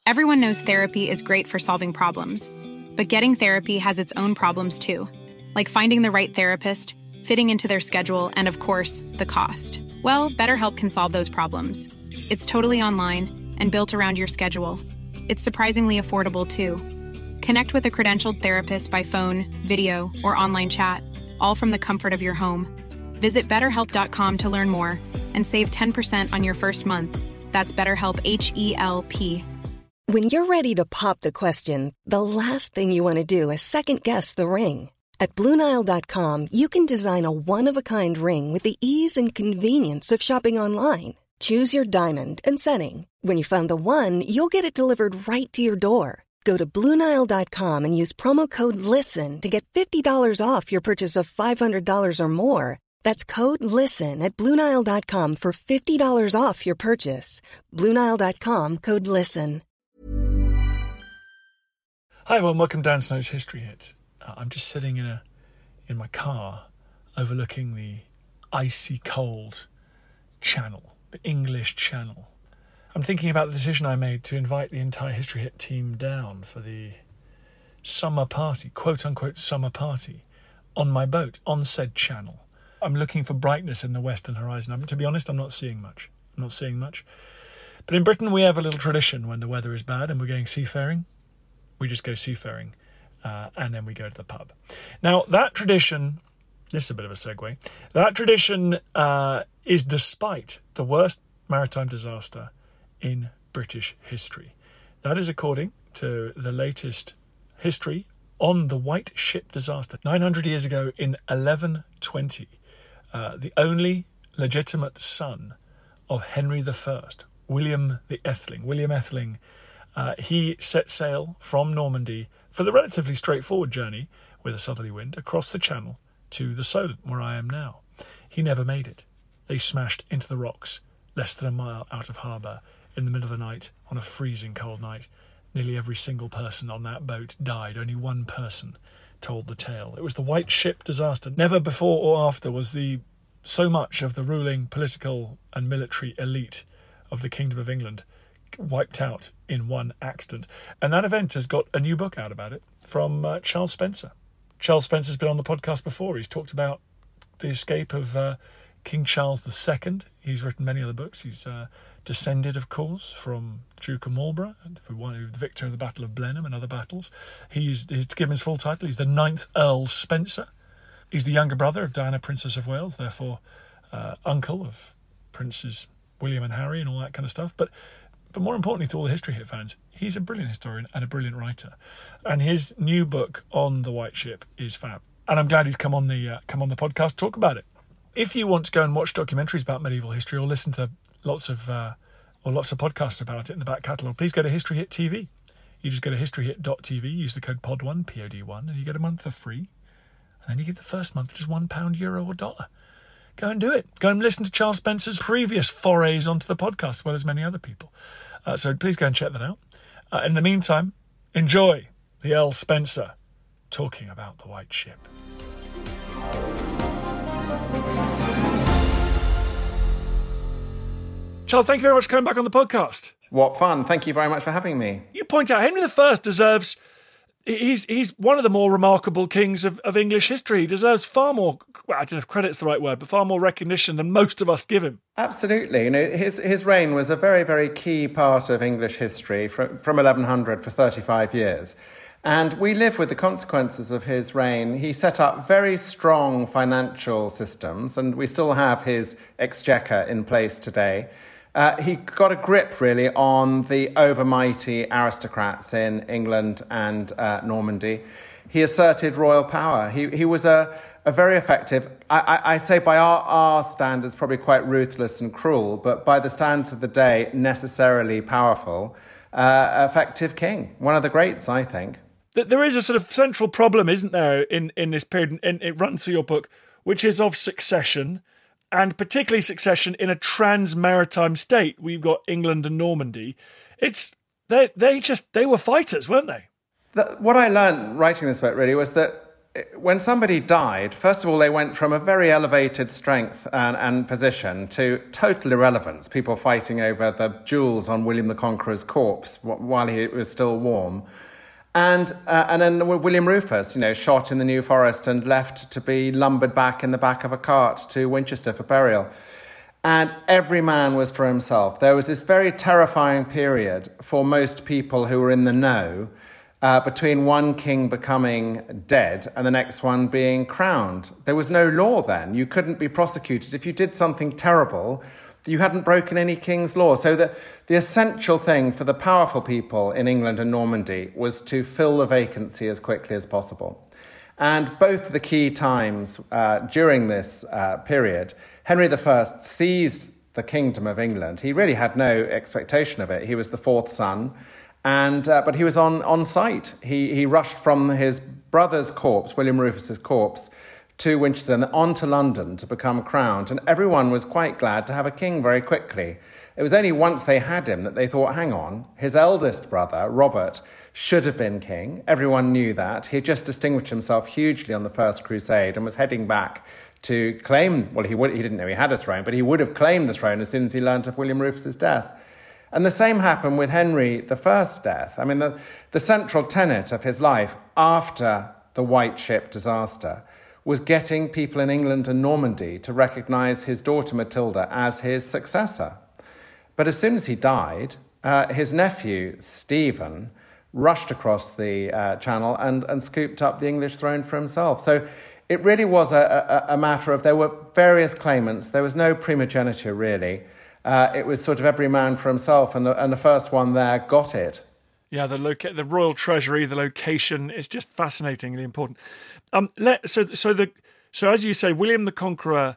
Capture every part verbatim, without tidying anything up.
Everyone knows therapy is great for solving problems, but getting therapy has its own problems too, like finding the right therapist, fitting into their schedule, and of course, the cost. Well, BetterHelp can solve those problems. It's totally online and built around your schedule. It's surprisingly affordable too. Connect with a credentialed therapist by phone, video, or online chat, all from the comfort of your home. Visit better help dot com to learn more and save ten percent on your first month. That's BetterHelp, H E L P. When you're ready to pop the question, the last thing you want to do is second-guess the ring. At Blue Nile dot com, you can design a one-of-a-kind ring with the ease and convenience of shopping online. Choose your diamond and setting. When you find the one, you'll get it delivered right to your door. Go to Blue Nile dot com and use promo code LISTEN to get fifty dollars off your purchase of five hundred dollars or more. That's code LISTEN at Blue Nile dot com for fifty dollars off your purchase. Blue Nile dot com, code LISTEN. Hi everyone, welcome to Dan Snow's History Hit. Uh, I'm just sitting in a in my car overlooking the icy cold Channel, the English Channel. I'm thinking about the decision I made to invite the entire History Hit team down for the summer party, quote-unquote summer party, on my boat, on said channel. I'm looking for brightness in the western horizon. I'm, to be honest, I'm not seeing much. I'm not seeing much. But in Britain, we have a little tradition when the weather is bad and we're going seafaring. We just go seafaring uh, and then we go to the pub. Now, that tradition, this is a bit of a segue, that tradition uh, is despite the worst maritime disaster in British history. That is according to the latest history on the White Ship disaster. nine hundred years ago in eleven twenty, uh, the only legitimate son of Henry the First, William the Etheling, William Etheling, uh, he set sail from Normandy for the relatively straightforward journey with a southerly wind across the channel to the Solent, where I am now. He never made it. They smashed into the rocks less than a mile out of harbour in the middle of the night on a freezing cold night. Nearly every single person on that boat died. Only one person told the tale. It was the White Ship disaster. Never before or after was the so much of the ruling political and military elite of the Kingdom of England wiped out in one accident. And that event has got a new book out about it from uh, Charles Spencer. Charles Spencer's been on the podcast before. He's talked about the escape of uh, King Charles the Second. He's written many other books. He's uh, descended, of course, from Duke of Marlborough, and for one, the victor of the Battle of Blenheim and other battles. He's, he's to give him his full title, he's the ninth Earl Spencer. He's the younger brother of Diana, Princess of Wales, therefore uh, uncle of Princes William and Harry and all that kind of stuff. But but more importantly to all the History Hit fans, he's a brilliant historian and a brilliant writer. And his new book on the White Ship is fab. And I'm glad he's come on the uh, come on the podcast to talk about it. If you want to go and watch documentaries about medieval history or listen to lots of uh, or lots of podcasts about it in the back catalogue, please go to History Hit T V. You just go to history hit dot t v, use the code P O D one, P O D one, and you get a month for free. And then you get the first month for just one pound, euro or dollar. Go and do it. Go and listen to Charles Spencer's previous forays onto the podcast, as well as many other people. Uh, so please go and check that out. Uh, in the meantime, enjoy the Earl Spencer talking about the White Ship. Charles, thank you very much for coming back on the podcast. What fun. Thank you very much for having me. You point out Henry the First deserves... He's he's one of the more remarkable kings of, of English history. He deserves far more, well, I don't know if credit's the right word, but far more recognition than most of us give him. Absolutely. You know, his his reign was a very, very key part of English history from, from eleven hundred for thirty-five years. And we live with the consequences of his reign. He set up very strong financial systems, and we still have his exchequer in place today. Uh, he got a grip, really, on the overmighty aristocrats in England and uh, Normandy. He asserted royal power. He he was a, a very effective, I, I, I say by our, our standards, probably quite ruthless and cruel, but by the standards of the day, necessarily powerful, uh, effective king. One of the greats, I think. There is a sort of central problem, isn't there, in, in this period, and it runs through your book, which is of succession, and particularly succession in a trans-maritime state. We've got England and Normandy. It's they they just they were fighters, weren't they? The, what I learned writing this book really was that when somebody died, first of all, they went from a very elevated strength and, and position to total irrelevance, people fighting over the jewels on William the Conqueror's corpse while he was still warm. And uh, and then William Rufus, you know, shot in the New Forest and left to be lumbered back in the back of a cart to Winchester for burial. And every man was for himself. There was this very terrifying period for most people who were in the know, Uh, between one king becoming dead and the next one being crowned. There was no law then. You couldn't be prosecuted. If you did something terrible, you hadn't broken any king's law. So the, the essential thing for the powerful people in England and Normandy was to fill the vacancy as quickly as possible. And both the key times uh, during this uh, period, Henry the First seized the kingdom of England. He really had no expectation of it. He was the fourth son. And uh, but he was on, on site. He he rushed from his brother's corpse, William Rufus's corpse, to Winchester and on to London to become crowned. And everyone was quite glad to have a king very quickly. It was only once they had him that they thought, hang on, his eldest brother, Robert, should have been king. Everyone knew that. He had just distinguished himself hugely on the First Crusade and was heading back to claim, well, he would, he didn't know he had a throne, but he would have claimed the throne as soon as he learnt of William Rufus's death. And the same happened with Henry the First's death. I mean, the, the central tenet of his life after the White Ship disaster was getting people in England and Normandy to recognise his daughter Matilda as his successor. But as soon as he died, uh, his nephew, Stephen, rushed across the uh, channel and, and scooped up the English throne for himself. So it really was a, a, a matter of, there were various claimants. There was no primogeniture, really. Uh, it was sort of every man for himself, and the, and the first one there got it. Yeah, the loca- the royal treasury, the location is just fascinatingly important. Um, let so so the so as you say, William the Conqueror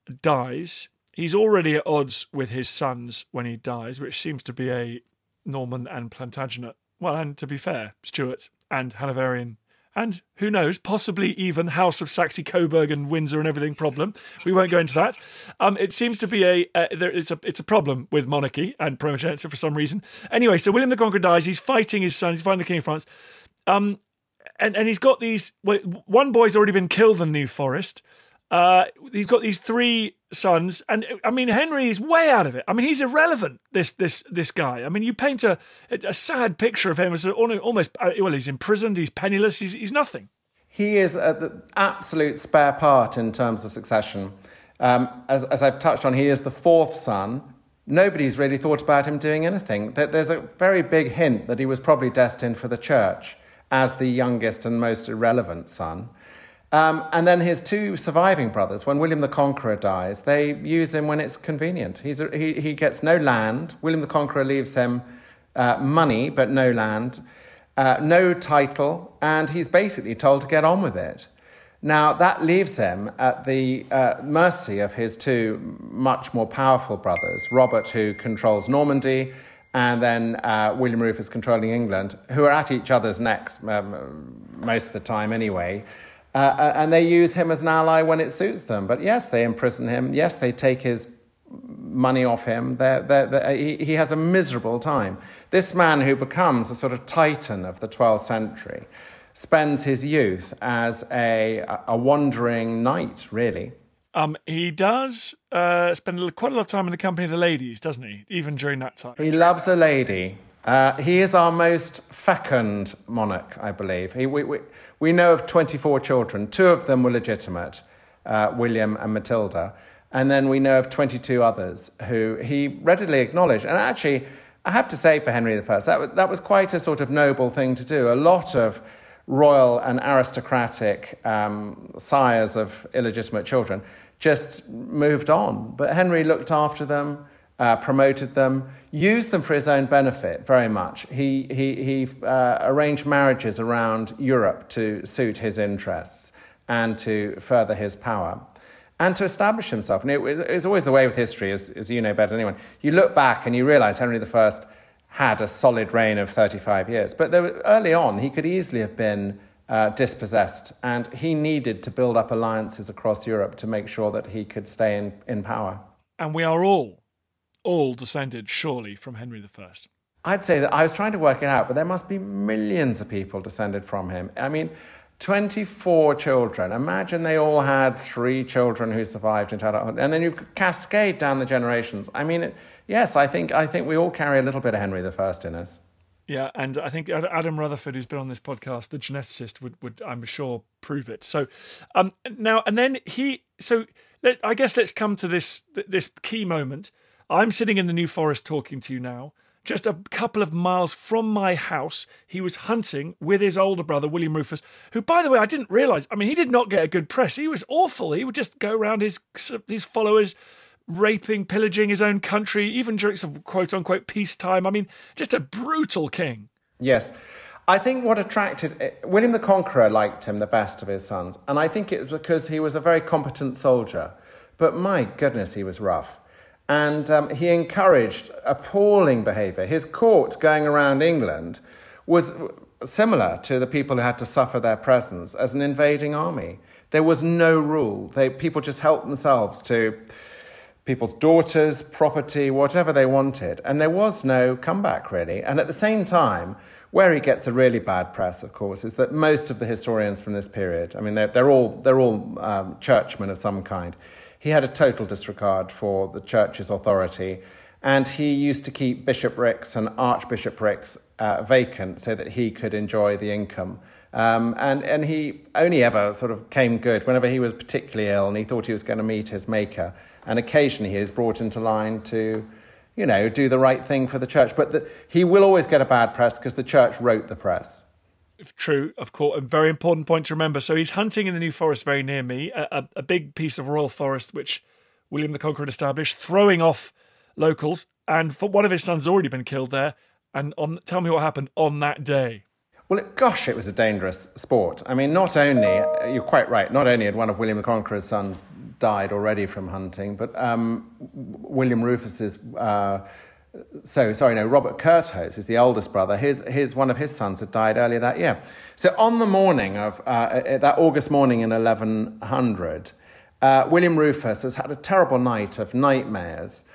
dies. He's already at odds with his sons when he dies, which seems to be a Norman and Plantagenet. Well, and to be fair, Stuart and Hanoverian. And who knows, possibly even House of Saxe-Coburg and Windsor and everything problem. We won't go into that. Um, it seems to be a, uh, there, it's a it's a problem with monarchy and primogeniture for some reason. Anyway, so William the Conqueror dies. He's fighting his son. He's fighting the King of France. Um, and, and he's got these, well, one boy's already been killed in the New Forest. Uh, he's got these three sons, and I mean Henry is way out of it. I mean he's irrelevant. This this this guy. I mean you paint a a sad picture of him as almost well he's imprisoned. He's penniless. He's he's nothing. He is the absolute spare part in terms of succession. Um, as as I've touched on, he is the fourth son. Nobody's really thought about him doing anything. There's a very big hint that he was probably destined for the church as the youngest and most irrelevant son. Um, and then his two surviving brothers, when William the Conqueror dies, they use him when it's convenient. He's a, he, he gets no land. William the Conqueror leaves him uh, money, but no land, uh, no title, and he's basically told to get on with it. Now, that leaves him at the uh, mercy of his two much more powerful brothers, Robert, who controls Normandy, and then uh, William Rufus controlling England, who are at each other's necks um, most of the time anyway. Uh, and they use him as an ally when it suits them. But yes, they imprison him. Yes, they take his money off him. They're, they're, they're, he, he has a miserable time. This man who becomes a sort of titan of the twelfth century spends his youth as a, a wandering knight, really. Um, he does uh, spend quite a lot of time in the company of the ladies, doesn't he? Even during that time. He loves a lady. Uh, he is our most fecund monarch, I believe. He, we, we, we know of twenty-four children. Two of them were legitimate, uh, William and Matilda. And then we know of twenty-two others who he readily acknowledged. And actually, I have to say for Henry the First, that was, that was quite a sort of noble thing to do. A lot of royal and aristocratic um, sires of illegitimate children just moved on. But Henry looked after them, uh, promoted them, used them for his own benefit very much. He, he, he uh, arranged marriages around Europe to suit his interests and to further his power and to establish himself. And it was, it was always the way with history, as, as you know better than anyone. You look back and you realise Henry the First had a solid reign of thirty-five years. But there were, early on, he could easily have been uh, dispossessed, and he needed to build up alliances across Europe to make sure that he could stay in, in power. And we are all, all descended, surely, from Henry the First. I'd say that I was trying to work it out, but there must be millions of people descended from him. I mean, twenty-four children. Imagine they all had three children who survived in childhood. And then you cascade down the generations. I mean, it, yes, I think I think we all carry a little bit of Henry the First in us. Yeah, and I think Adam Rutherford, who's been on this podcast, the geneticist, would, would I'm sure, prove it. So um, now, and then he, so let, I guess let's come to this this key moment. I'm sitting in the New Forest talking to you now. Just a couple of miles from my house, he was hunting with his older brother, William Rufus, who, by the way, I didn't realise, I mean, he did not get a good press. He was awful. He would just go around his his followers, raping, pillaging his own country, even during some quote-unquote peacetime. I mean, just a brutal king. Yes. I think what attracted... William the Conqueror liked him the best of his sons, and I think it was because he was a very competent soldier. But my goodness, he was rough. And um, he encouraged appalling behaviour. His court going around England was similar to the people who had to suffer their presence as an invading army. There was no rule. They, people just helped themselves to people's daughters, property, whatever they wanted. And there was no comeback, really. And at the same time, where he gets a really bad press, of course, is that most of the historians from this period, I mean, they're, they're all, they're all um, churchmen of some kind. He had a total disregard for the church's authority, and he used to keep bishoprics and archbishoprics uh, vacant so that he could enjoy the income. Um, and, and he only ever sort of came good whenever he was particularly ill and he thought he was going to meet his maker. And occasionally he is brought into line to, you know, do the right thing for the church. But the, he will always get a bad press because the church wrote the press. True, of course, a very important point to remember. So he's hunting in the New Forest very near me, a, a big piece of royal forest which William the Conqueror established, throwing off locals. And for one of his sons already been killed there. And on, tell me what happened on that day. Well, it, gosh, it was a dangerous sport. I mean, not only, you're quite right, not only had one of William the Conqueror's sons died already from hunting, but um, William Rufus's, uh, so, sorry, no, Robert Curthose is the oldest brother. His, his, one of his sons had died earlier that year. So on the morning of, uh, that August morning in eleven hundred, uh, William Rufus has had a terrible night of nightmares.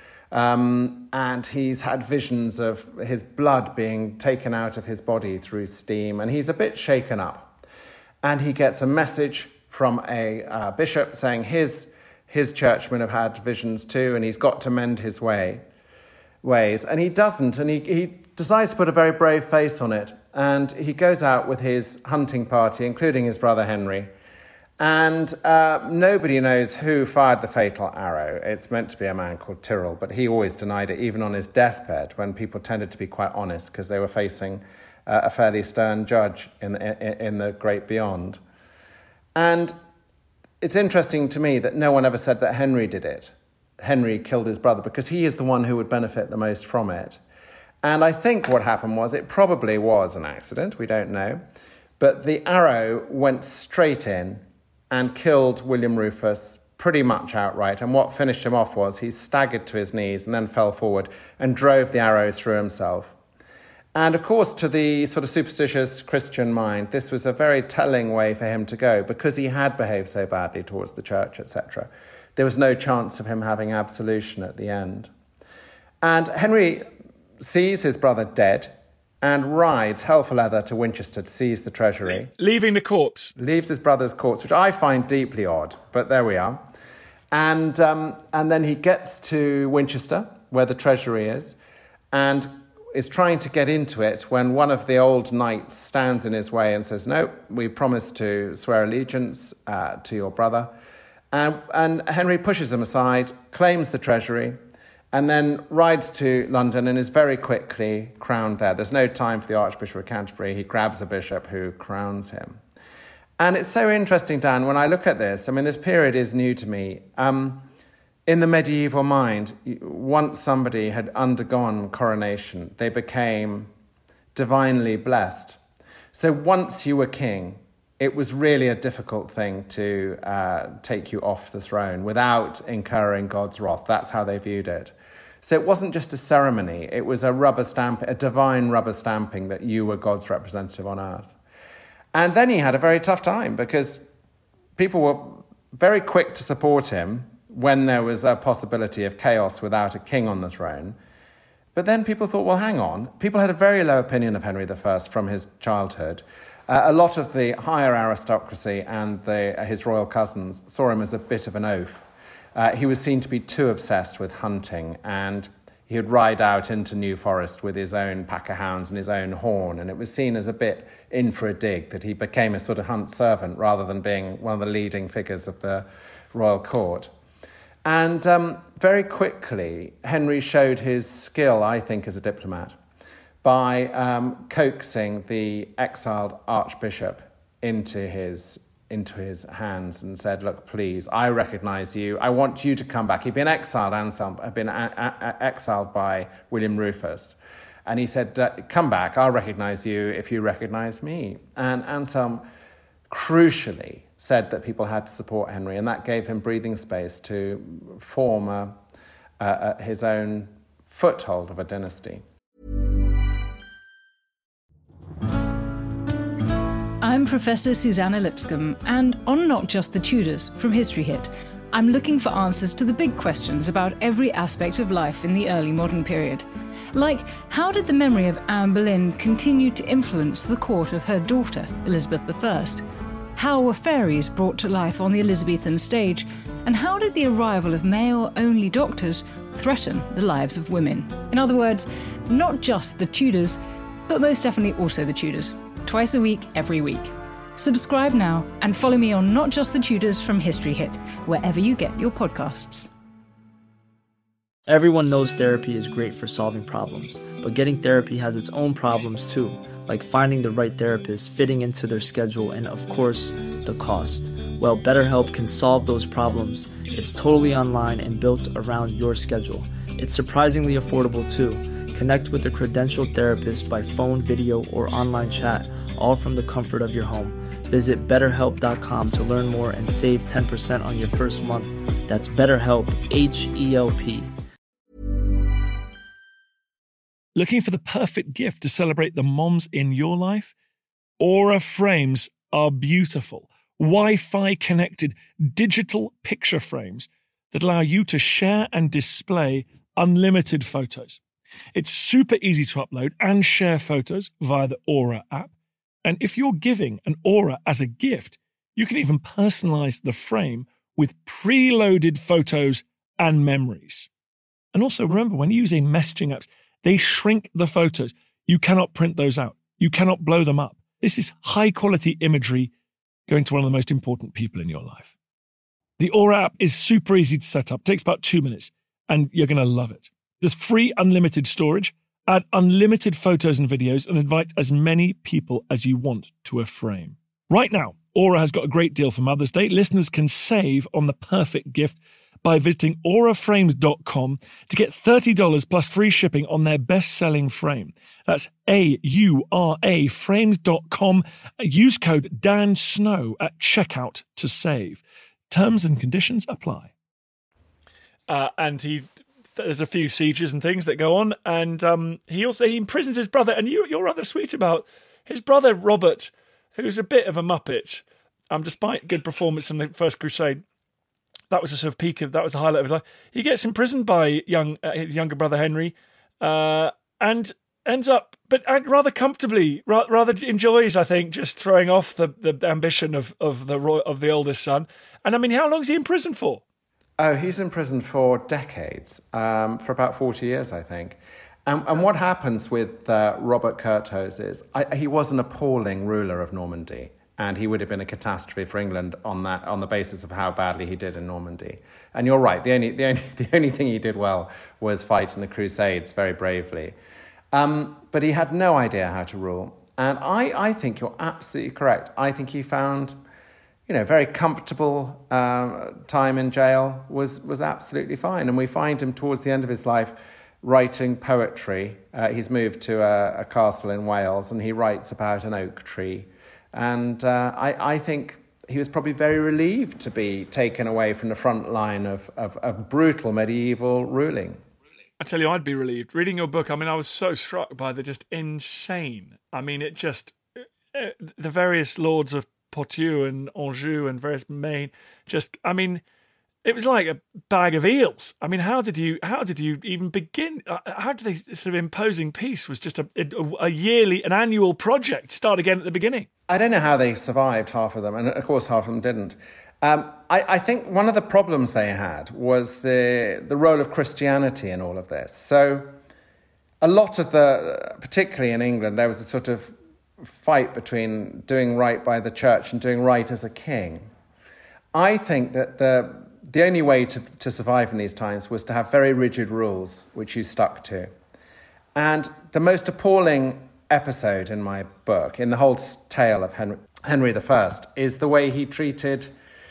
Um, and he's had visions of his blood being taken out of his body through steam, and he's a bit shaken up. And he gets a message from a uh, bishop saying his his churchmen have had visions too, and he's got to mend his way ways. And he doesn't, and he, he decides to put a very brave face on it. And he goes out with his hunting party, including his brother Henry. And uh, nobody knows who fired the fatal arrow. It's meant to be a man called Tyrrell, but he always denied it, even on his deathbed, when people tended to be quite honest because they were facing uh, a fairly stern judge in the, in the great beyond. And it's interesting to me that no one ever said that Henry did it. Henry killed his brother because he is the one who would benefit the most from it. And I think what happened was it probably was an accident, we don't know, but the arrow went straight in and killed William Rufus pretty much outright. And what finished him off was he staggered to his knees and then fell forward and drove the arrow through himself. And of course, to the sort of superstitious Christian mind, this was a very telling way for him to go because he had behaved so badly towards the church, et cetera. There was no chance of him having absolution at the end. And Henry sees his brother dead and rides hell for leather to Winchester to seize the treasury. Leaving the corpse. Leaves his brother's corpse, which I find deeply odd, but there we are. And um, and then he gets to Winchester, where the treasury is, and is trying to get into it when one of the old knights stands in his way and says, no, we promise to swear allegiance uh, to your brother. And, and Henry pushes him aside, claims the treasury, and then rides to London and is very quickly crowned there. There's no time for the Archbishop of Canterbury. He grabs a bishop who crowns him. And it's so interesting, Dan, when I look at this, I mean, this period is new to me. Um, in the medieval mind, once somebody had undergone coronation, they became divinely blessed. So once you were king, it was really a difficult thing to uh, take you off the throne without incurring God's wrath. That's how they viewed it. So it wasn't just a ceremony, it was a rubber stamp, a divine rubber stamping that you were God's representative on earth. And then he had a very tough time because people were very quick to support him when there was a possibility of chaos without a king on the throne. But then people thought, well, hang on. People had a very low opinion of Henry the First from his childhood. Uh, a lot of the higher aristocracy and the, uh, his royal cousins saw him as a bit of an oaf. Uh, he was seen to be too obsessed with hunting, and he would ride out into New Forest with his own pack of hounds and his own horn, and it was seen as a bit in for a dig that he became a sort of hunt servant rather than being one of the leading figures of the royal court. And um, very quickly, Henry showed his skill, I think, as a diplomat by um, coaxing the exiled archbishop into his into his hands and said, look, please, I recognise you. I want you to come back. He'd been exiled, Anselm, had been a- a- exiled by William Rufus. And he said, uh, come back, I'll recognise you if you recognise me. And Anselm crucially said that people had to support Henry, and that gave him breathing space to form a, a, a, his own foothold of a dynasty. I'm Professor Susanna Lipscomb, and on Not Just the Tudors from History Hit, I'm looking for answers to the big questions about every aspect of life in the early modern period. Like, how did the memory of Anne Boleyn continue to influence the court of her daughter, Elizabeth the First? How were fairies brought to life on the Elizabethan stage? And how did the arrival of male-only doctors threaten the lives of women? In other words, not just the Tudors, but most definitely also the Tudors. Twice a week, every week. Subscribe now and follow me on Not Just the Tudors from History Hit, wherever you get your podcasts. Everyone knows therapy is great for solving problems, but getting therapy has its own problems too, like finding the right therapist, fitting into their schedule, and of course, the cost. Well, BetterHelp can solve those problems. It's totally online and built around your schedule. It's surprisingly affordable too. Connect with a credentialed therapist by phone, video, or online chat, all from the comfort of your home. Visit better help dot com to learn more and save ten percent on your first month. That's BetterHelp, H E L P. Looking for the perfect gift to celebrate the moms in your life? Aura frames are beautiful, Wi-Fi connected digital picture frames that allow you to share and display unlimited photos. It's super easy to upload and share photos via the Aura app. And if you're giving an Aura as a gift, you can even personalize the frame with preloaded photos and memories. And also remember, when using messaging apps, they shrink the photos. You cannot print those out. You cannot blow them up. This is high quality imagery going to one of the most important people in your life. The Aura app is super easy to set up. It takes about two minutes and you're going to love it. There's free unlimited storage, add unlimited photos and videos, and invite as many people as you want to a frame. Right now, Aura has got a great deal for Mother's Day. Listeners can save on the perfect gift by visiting aura frames dot com to get thirty dollars plus free shipping on their best-selling frame. That's A U R A frames dot com. Use code Dan Snow at checkout to save. Terms and conditions apply. Uh, and he... There's a few sieges and things that go on, and um, he also he imprisons his brother. And you, you're rather sweet about his brother Robert, who's a bit of a muppet. Um, despite good performance in the First Crusade, that was the sort of peak of that was the highlight of his life. He gets imprisoned by young uh, his younger brother Henry, uh, and ends up, but rather comfortably, ra- rather enjoys, I think, just throwing off the, the ambition of of the roy- of the oldest son. And I mean, how long is he in prison for? Oh, he's in prison for decades, um, for about forty years, I think. And, and what happens with uh, Robert Curthose is I, he was an appalling ruler of Normandy, and he would have been a catastrophe for England on that on the basis of how badly he did in Normandy. And you're right, the only the only the only thing he did well was fight in the Crusades very bravely. Um, but he had no idea how to rule. And I, I think you're absolutely correct. I think he found, you know, very comfortable uh, time in jail was was absolutely fine. And we find him towards the end of his life writing poetry. Uh, he's moved to a, a castle in Wales and he writes about an oak tree. And uh, I, I think he was probably very relieved to be taken away from the front line of, of, of brutal medieval ruling. I tell you, I'd be relieved. Reading your book, I mean, I was so struck by the just insane. I mean, it just, uh, the various lords of Poitou and Anjou and various Maine, just, I mean, it was like a bag of eels. I mean, how did you, how did you even begin? Uh, how did they, sort of imposing peace was just a, a, a yearly, an annual project, start again at the beginning. I don't know how they survived, half of them, and of course half of them didn't. Um, I, I think one of the problems they had was the the role of Christianity in all of this. So a lot of the, particularly in England, there was a sort of fight between doing right by the church and doing right as a king. I think that the the only way to, to survive in these times was to have very rigid rules, which you stuck to. And the most appalling episode in my book, in the whole tale of Henry, Henry the First, is the way he treated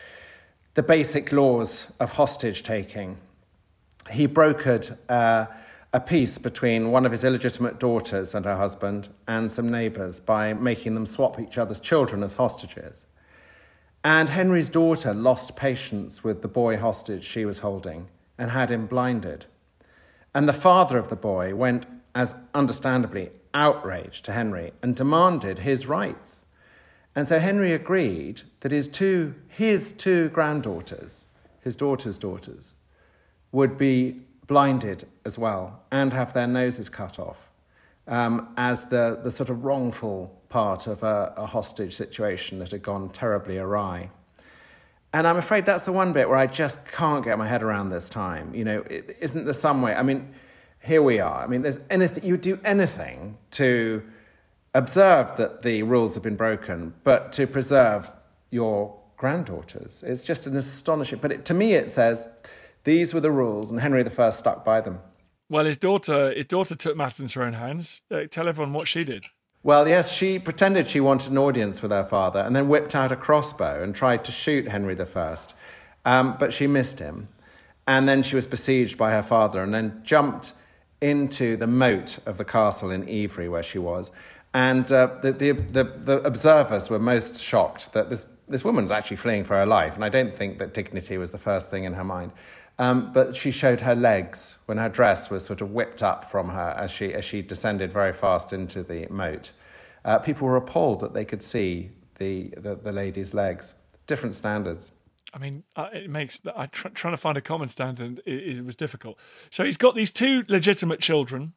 the basic laws of hostage-taking. He brokered uh, a peace between one of his illegitimate daughters and her husband and some neighbours by making them swap each other's children as hostages. And Henry's daughter lost patience with the boy hostage she was holding and had him blinded. And the father of the boy went, as understandably, outraged to Henry and demanded his rights. And so Henry agreed that his two, his two granddaughters, his daughter's daughters, would be blinded as well and have their noses cut off um, as the, the sort of wrongful part of a, a hostage situation that had gone terribly awry. And I'm afraid that's the one bit where I just can't get my head around this time. You know, it, isn't there some way? I mean, here we are. I mean, there's anything, you do anything to observe that the rules have been broken, but to preserve your granddaughters. It's just an astonishing... But it, to me, it says, these were the rules, and Henry the First stuck by them. Well, his daughter his daughter took matters into her own hands. Uh, tell everyone what she did. Well, yes, she pretended she wanted an audience with her father and then whipped out a crossbow and tried to shoot Henry the First, um, but she missed him. And then she was besieged by her father and then jumped into the moat of the castle in Ivry, where she was. And uh, the, the, the, the observers were most shocked that this, this woman was actually fleeing for her life. And I don't think that dignity was the first thing in her mind. Um, but she showed her legs when her dress was sort of whipped up from her as she, as she descended very fast into the moat. Uh, people were appalled that they could see the, the, the lady's legs. Different standards. I mean, uh, it makes... I tr- trying to find a common standard, it, it was difficult. So he's got these two legitimate children.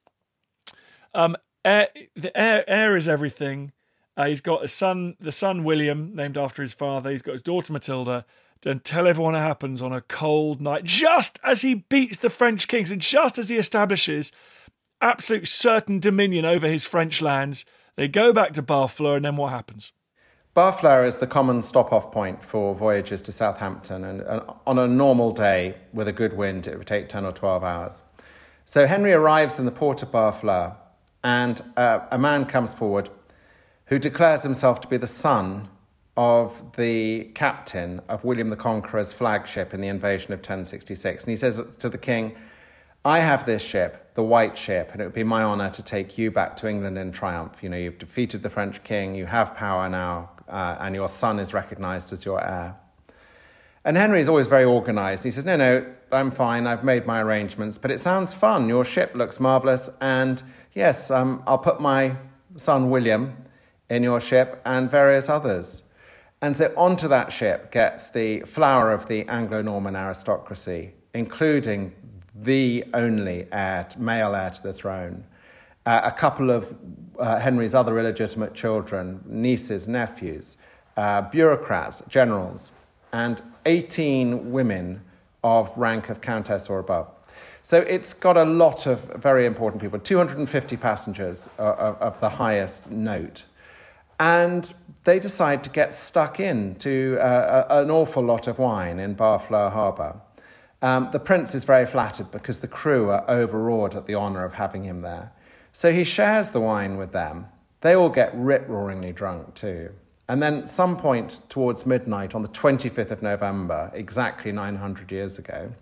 Um, heir, the heir, heir is everything. Uh, he's got a son, the son William, named after his father. He's got his daughter Matilda. Then tell everyone what happens on a cold night, just as he beats the French kings and just as he establishes absolute certain dominion over his French lands. They go back to Barfleur, and then what happens? Barfleur is the common stop-off point for voyages to Southampton, and, and on a normal day with a good wind, it would take ten or twelve hours. So Henry arrives in the port of Barfleur, and uh, a man comes forward who declares himself to be the son of the captain of William the Conqueror's flagship in the invasion of ten sixty-six. And he says to the king, I have this ship, the White Ship, and it would be my honour to take you back to England in triumph. You know, you've defeated the French king, you have power now, uh, and your son is recognised as your heir. And Henry is always very organised. He says, no, no, I'm fine, I've made my arrangements, but it sounds fun. Your ship looks marvellous, and yes, um, I'll put my son William in your ship and various others. And so onto that ship gets the flower of the Anglo-Norman aristocracy, including the only heir, male heir to the throne, uh, a couple of uh, Henry's other illegitimate children, nieces, nephews, uh, bureaucrats, generals, and eighteen women of rank of countess or above. So it's got a lot of very important people, two hundred fifty passengers uh, of, of the highest note. And they decide to get stuck into uh, a, an awful lot of wine in Barfleur Harbour. Um, the prince is very flattered because the crew are overawed at the honour of having him there. So he shares the wine with them. They all get rip-roaringly drunk too. And then some point towards midnight on the twenty-fifth of November, exactly nine hundred years ago,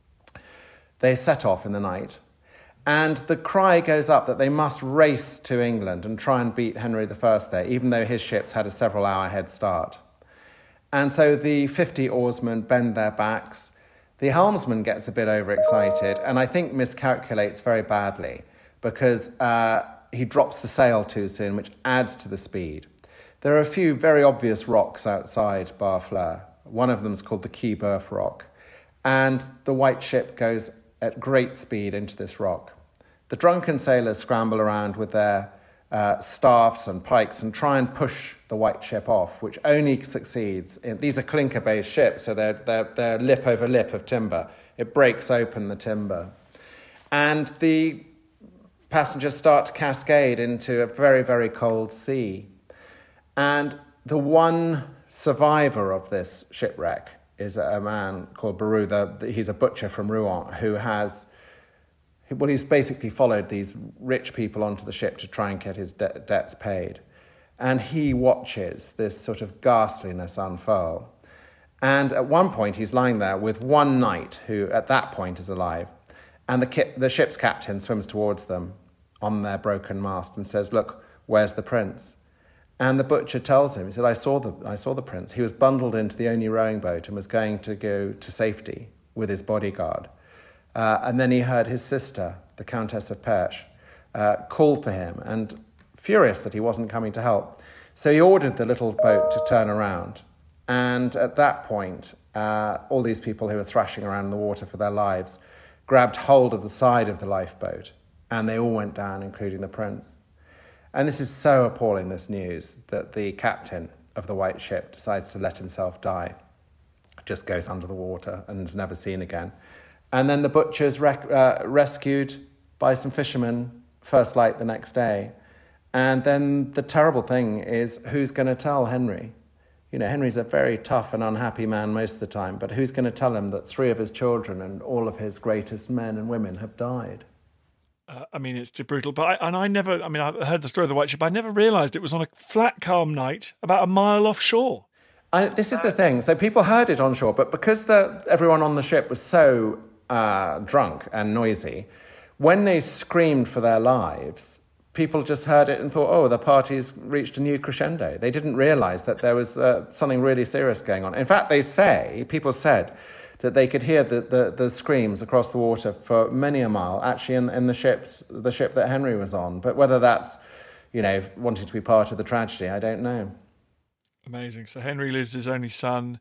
they set off in the night. And the cry goes up that they must race to England and try and beat Henry the First there, even though his ships had a several-hour head start. And so the fifty oarsmen bend their backs. The helmsman gets a bit overexcited and I think miscalculates very badly because uh, he drops the sail too soon, which adds to the speed. There are a few very obvious rocks outside Barfleur. One of them is called the Key Berth Rock. And the White Ship goes at great speed into this rock. The drunken sailors scramble around with their uh, staffs and pikes and try and push the white ship off, which only succeeds in, these are clinker-based ships, so they're, they're, they're lip over lip of timber. It breaks open the timber. And the passengers start to cascade into a very, very cold sea. And the one survivor of this shipwreck is a man called Barou. The, he's a butcher from Rouen who has, well, he's basically followed these rich people onto the ship to try and get his de- debts paid. And he watches this sort of ghastliness unfurl. And at one point, he's lying there with one knight who, at that point, is alive. And the, ki- the ship's captain swims towards them on their broken mast and says, "Look, where's the prince?" And the butcher tells him, he said, I saw the I saw the prince. He was bundled into the only rowing boat and was going to go to safety with his bodyguard. Uh, and then he heard his sister, the Countess of Perche, uh, call for him, and furious that he wasn't coming to help. So he ordered the little boat to turn around. And at that point, uh, all these people who were thrashing around in the water for their lives grabbed hold of the side of the lifeboat, and they all went down, including the prince. And this is so appalling, this news, that the captain of the white ship decides to let himself die, just goes under the water and is never seen again. And then the butcher's rec- uh, rescued by some fishermen, first light the next day. And then the terrible thing is, who's going to tell Henry? You know, Henry's a very tough and unhappy man most of the time, but who's going to tell him that three of his children and all of his greatest men and women have died? Uh, I mean, it's brutal. But I, and I never, I mean, I heard the story of the white ship. I never realised it was on a flat, calm night about a mile offshore. I, this is the thing. So people heard it on shore, but because the, everyone on the ship was so uh, drunk and noisy, when they screamed for their lives, people just heard it and thought, oh, the party's reached a new crescendo. They didn't realise that there was uh, something really serious going on. In fact, they say, people said, that they could hear the, the, the screams across the water for many a mile, actually in, in the ships, the ship that Henry was on. But whether that's, you know, wanting to be part of the tragedy, I don't know. Amazing. So Henry loses his only son.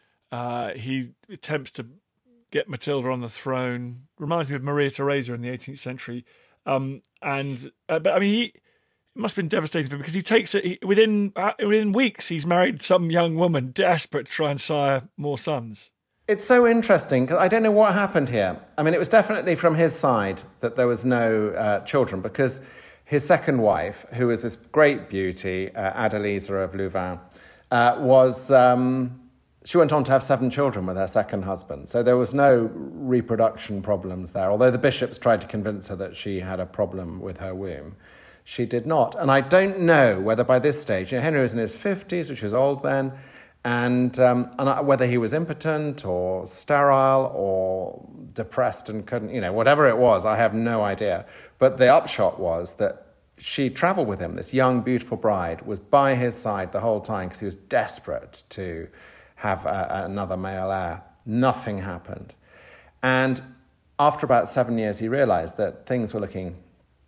Uh, he attempts to get Matilda on the throne. Reminds me of Maria Theresa in the eighteenth century. Um, and uh, but I mean, he, it must have been devastating for him because he takes it he, within uh, within weeks. He's married some young woman, desperate to try and sire more sons. It's so interesting because I don't know what happened here. I mean, it was definitely from his side that there was no uh, children, because his second wife, who was this great beauty, uh, Adeliza of Louvain, uh, was um, she went on to have seven children with her second husband. So there was no reproduction problems there. Although the bishops tried to convince her that she had a problem with her womb, she did not. And I don't know whether by this stage, you know, Henry was in his fifties, which was old then, and, um, and whether he was impotent or sterile or depressed and couldn't, you know, whatever it was, I have no idea. But the upshot was that she travelled with him. This young, beautiful bride was by his side the whole time because he was desperate to have a, another male heir. Nothing happened. And after about seven years, he realised that things were looking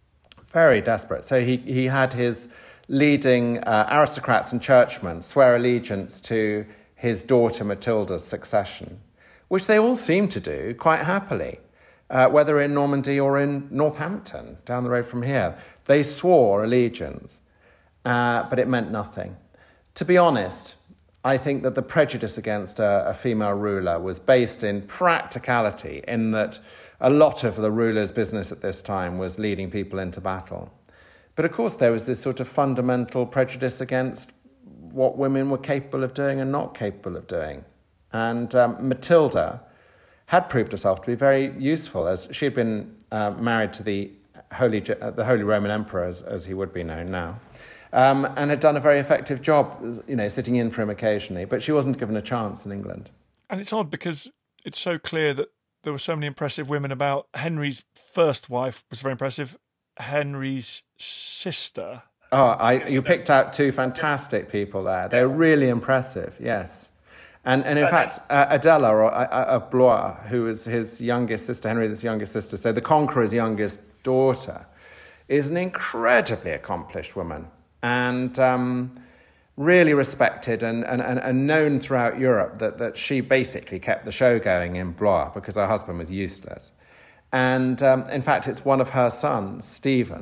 very desperate. So he, he had his leading uh, aristocrats and churchmen swear allegiance to his daughter Matilda's succession, which they all seemed to do quite happily, uh, whether in Normandy or in Northampton, down the road from here. They swore allegiance, uh, but it meant nothing. To be honest, I think that the prejudice against a, a female ruler was based in practicality, in that a lot of the ruler's business at this time was leading people into battle. But of course, there was this sort of fundamental prejudice against what women were capable of doing and not capable of doing. And um, Matilda had proved herself to be very useful, as she had been uh, married to the Holy, uh, the Holy Roman Emperor, as, as he would be known now, um, and had done a very effective job, you know, sitting in for him occasionally. But she wasn't given a chance in England. And it's odd because it's so clear that there were so many impressive women about. Henry's first wife was very impressive. Henry's sister. Oh, I, you picked out two fantastic people there. They're really impressive, yes. And and in uh, fact, uh, Adela or, uh, of Blois, who was his youngest sister, Henry's youngest sister, so the Conqueror's youngest daughter, is an incredibly accomplished woman and um, really respected and, and, and known throughout Europe that, that she basically kept the show going in Blois because her husband was useless. And um, in fact, it's one of her sons, Stephen,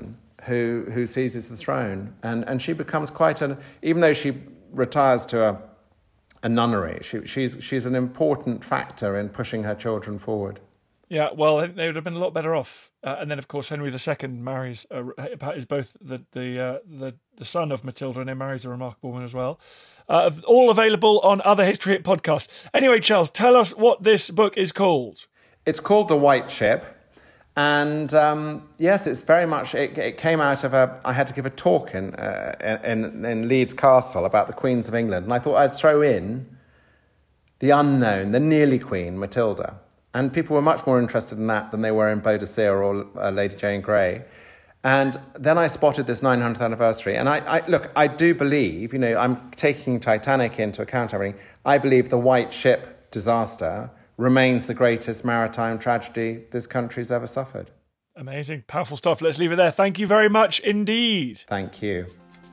who who seizes the throne. And and she becomes quite an, even though she retires to a, a nunnery, she, she's she's an important factor in pushing her children forward. Yeah, well, they would have been a lot better off. Uh, and then, of course, Henry the Second marries, uh, is both the the, uh, the the son of Matilda, and then marries a remarkable woman as well. Uh, all available on other History Hit podcasts. Anyway, Charles, tell us what this book is called. It's called The White Ship. And um, yes, it's very much, it, it came out of a, I had to give a talk in, uh, in, in Leeds Castle about the Queens of England. And I thought I'd throw in the unknown, the nearly Queen, Matilda. And people were much more interested in that than they were in Boadicea or uh, Lady Jane Grey. And then I spotted this nine hundredth anniversary. And I, I look, I do believe, you know, I'm taking Titanic into account, everything. I believe the White Ship disaster remains the greatest maritime tragedy this country's ever suffered. Amazing. Powerful stuff. Let's leave it there. Thank you very much indeed. Thank you.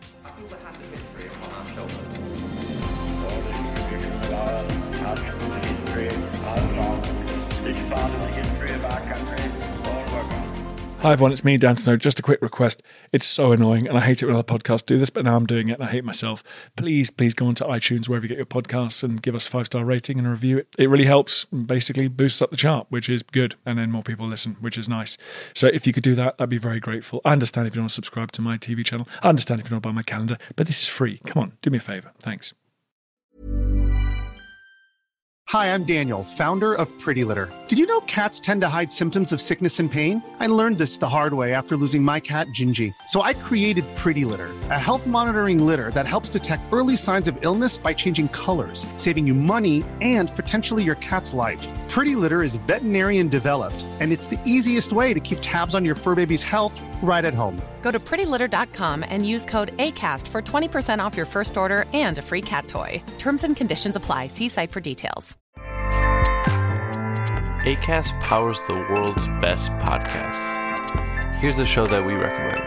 Hi everyone, it's me, Dan Snow. Just a quick request. It's so annoying and I hate it when other podcasts do this, but now I'm doing it and I hate myself. Please, please go onto iTunes, wherever you get your podcasts, and give us a five-star rating and a review. It, it really helps, basically boosts up the chart, which is good, and then more people listen, which is nice. So if you could do that, I'd be very grateful. I understand if you don't want to subscribe to my T V channel. I understand if you don't want to buy my calendar, but this is free. Come on, do me a favour. Thanks. Hi, I'm Daniel, founder of Pretty Litter. Did you know cats tend to hide symptoms of sickness and pain? I learned this the hard way after losing my cat, Gingy. So I created Pretty Litter, a health monitoring litter that helps detect early signs of illness by changing colors, saving you money and potentially your cat's life. Pretty Litter is veterinarian developed, and it's the easiest way to keep tabs on your fur baby's health right at home. Go to pretty litter dot com and use code ACAST for twenty percent off your first order and a free cat toy. Terms and conditions apply. See site for details. Acast powers the world's best podcasts. Here's a show that we recommend.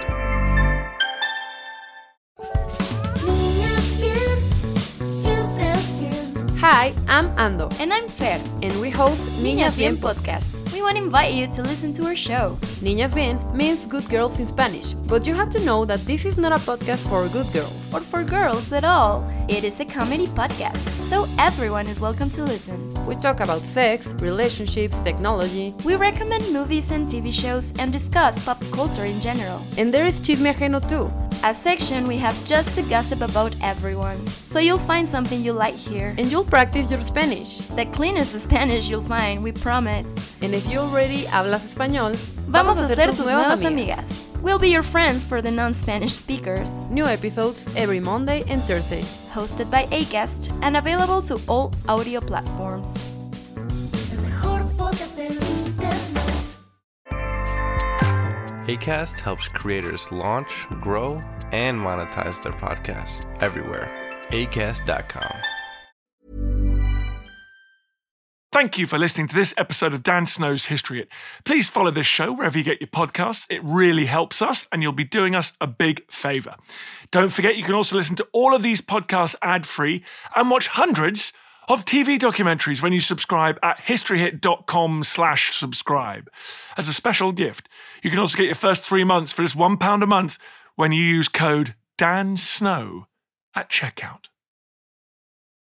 Hi, I'm Ando. And I'm Fer. And we host Niñas Bien podcast. We want to invite you to listen to our show. Niñas Bien means good girls in Spanish, but you have to know that this is not a podcast for good girls. Or for girls at all. It is a comedy podcast, so everyone is welcome to listen. We talk about sex, relationships, technology. We recommend movies and T V shows and discuss pop culture in general. And there is Chisme Ajeno too, a section we have just to gossip about everyone. So you'll find something you like here. And you'll practice your Spanish. The cleanest Spanish you'll find, we promise. And if you already hablas español, vamos a ser tus nuevas amigas. We'll be your friends for the non-Spanish speakers. New episodes every Monday and Thursday. Hosted by Acast and available to all audio platforms. Acast helps creators launch, grow, and monetize their podcasts everywhere. acast dot com. Thank you for listening to this episode of Dan Snow's History Hit. Please follow this show wherever you get your podcasts. It really helps us, and you'll be doing us a big favour. Don't forget, you can also listen to all of these podcasts ad-free and watch hundreds of T V documentaries when you subscribe at historyhit.com slash subscribe. As a special gift, you can also get your first three months for just one pound a month when you use code DANSNOW at checkout.